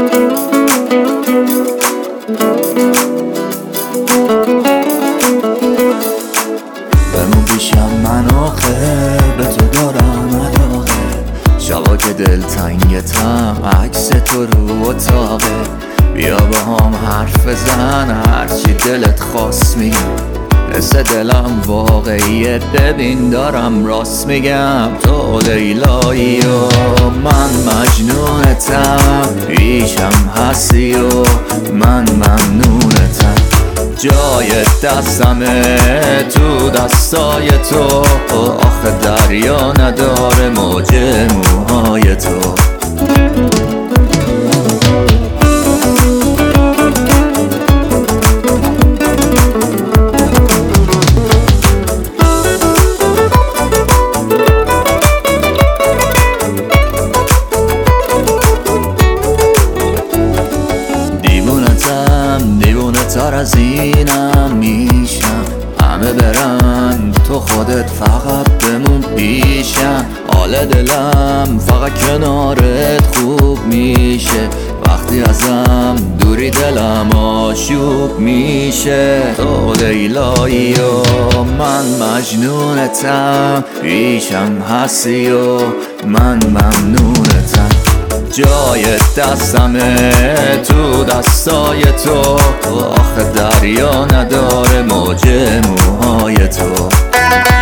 بمون پیشم من آخه به تو دارم علاقه، شبا که دلتنگتم عکس تو رو اتاقه. بیا با هم حرف بزن هرچی دلت خواست میگم، حس دلم واقعیه ببین دارم راست میگم. تو لیلایی و من مجنونتم، پیشم هستی و من ممنونتم. جای دستمه تو دستای تو، آخه دریا نداره موج موهای تو. دیوونه تر از اینم میشم، همه برن تو خودت فقط بمون پیشم. حال دلم فقط کنارت خوب میشه، وقتی ازم دوری دلم آشوب میشه. تو لیلایی و من مجنونتم، پیشم هستی و من ممنونتم. جای دستمه تو دستای تو، آخه دریا نداره موج موهای تو.